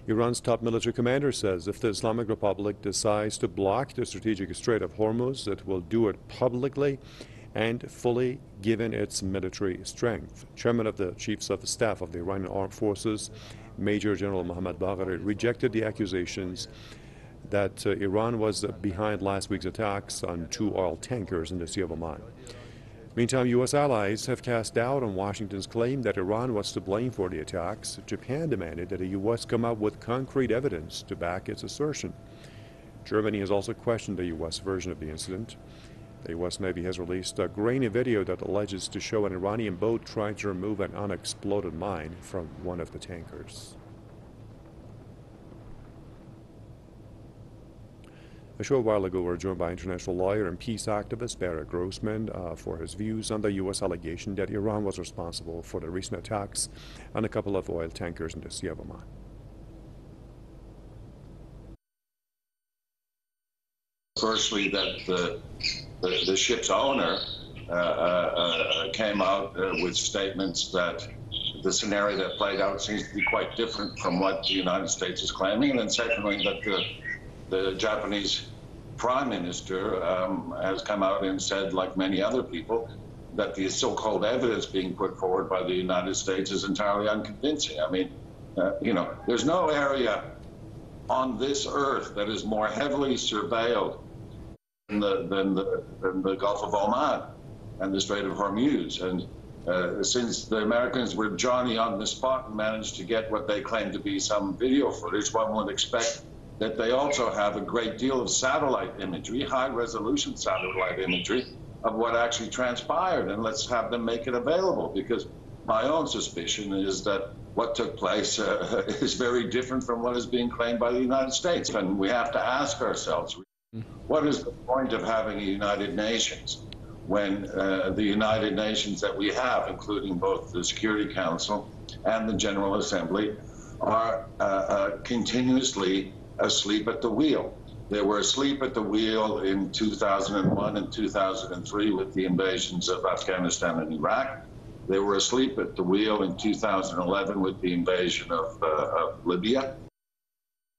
Iran's top military commander says if the Islamic Republic decides to block the strategic Strait of Hormuz, it will do it publicly and fully given its military strength. Chairman of the Chiefs of Staff of the Iranian Armed Forces, Major General Mohammad Bagheri, rejected the accusations that Iran was behind last week's attacks on 2 oil tankers in the Sea of Oman. Meantime, U.S. allies have cast doubt on Washington's claim that Iran was to blame for the attacks. Japan demanded that the U.S. come up with concrete evidence to back its assertion. Germany has also questioned the U.S. version of the incident. The U.S. Navy has released a grainy video that alleges to show an Iranian boat trying to remove an unexploded mine from one of the tankers. A short while ago, we were joined by international lawyer and peace activist Barrett Grossman for his views on the U.S. allegation that Iran was responsible for the recent attacks on a couple of oil tankers in the Sea of Oman. Firstly, that the ship's owner came out with statements that the scenario that played out seems to be quite different from what the United States is claiming. And then secondly, that the Japanese Prime Minister has come out and said, like many other people, that the so-called evidence being put forward by the United States is entirely unconvincing. I mean, there's no area on this earth that is more heavily surveilled than the Gulf of Oman and the Strait of Hormuz. And since the Americans were Johnny on the spot and managed to get what they claim to be some video footage, one would expect that they also have a great deal of satellite imagery, high-resolution satellite imagery of what actually transpired, and let's have them make it available, because my own suspicion is that what took place is very different from what is being claimed by the United States. And we have to ask ourselves, what is the point of having a United Nations when the United Nations that we have, including both the Security Council and the General Assembly, are continuously asleep at the wheel? They were asleep at the wheel in 2001 and 2003 with the invasions of Afghanistan and Iraq. They were asleep at the wheel in 2011 with the invasion of Libya.